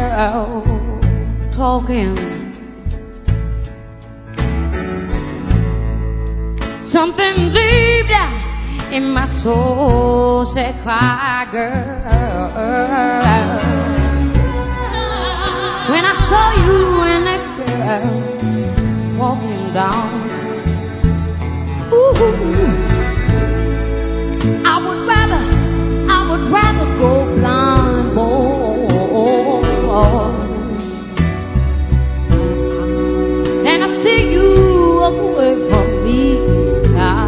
girl talking. Something deep down in my soul said, cry, girl. When I saw you and that girl walking down, ooh, I would rather go blind, boy, than I see you away from me now.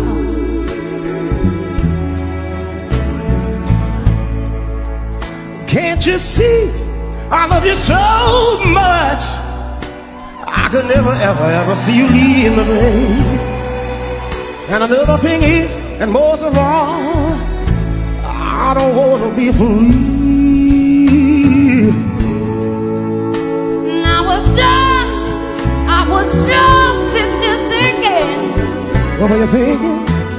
Can't you see I love you so much? I could never, ever, ever see you leave me. And another thing is, and most of all, I don't want to be free. I was just sitting there thinking. What were you thinking?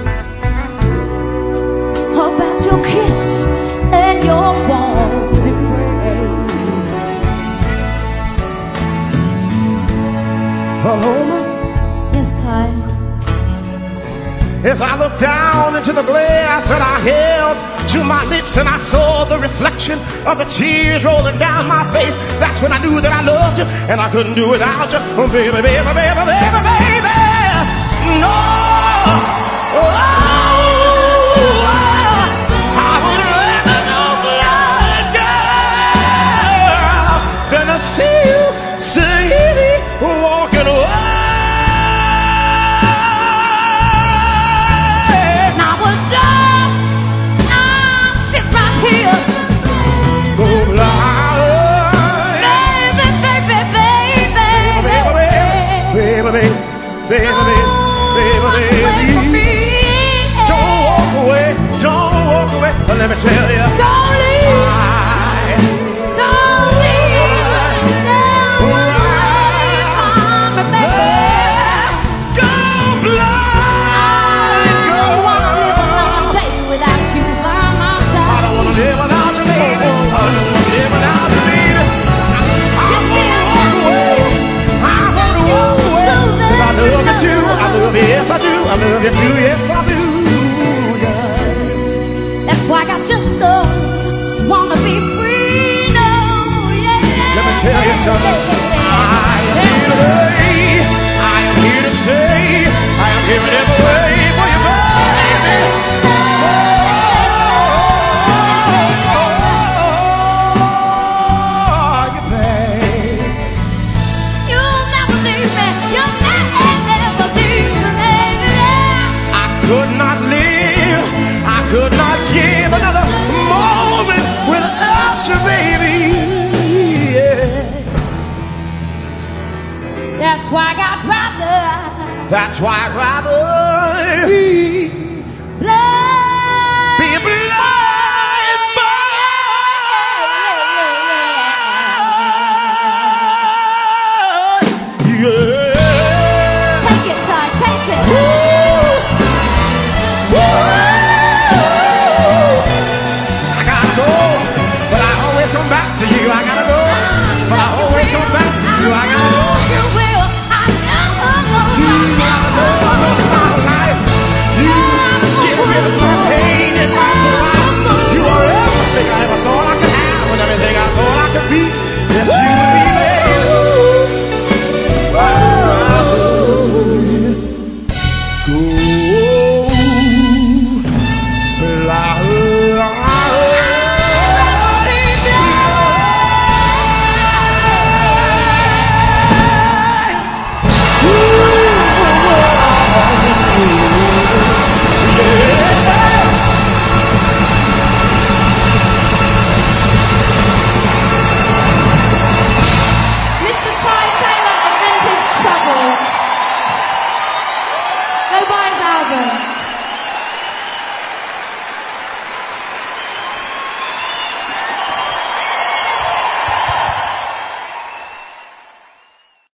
About your kiss and your warm embrace. Paloma? Yes, Ty. As I looked down into the glass that I held to my lips, and I saw the reflection of the tears rolling down my face, that's when I knew that I loved you, and I couldn't do without you. Oh, baby, baby, baby, baby, baby. No. Oh, I would rather go blind, girl, than to see you walking away. Baby, don't walk away, don't walk away. But let me tell you, don't leave, don't leave, go blind. I don't want to live another day without you by my side. I don't want to live without you, baby. I don't want to live without you, baby. I want to walk away. I want to walk away. 'Cause I love you too. I love you, yes I do. I love you too, yes I do. Yeah. That's why I just wanna be free, no, yeah. Let me tell you something. I am here today. I am here to stay. I am here in every way for you, baby. Oh, you babe. You'll never leave me. You'll never leave me. I could not live. I could not give another moment without you, baby. Yeah. That's why I'd rather. That's why I'd rather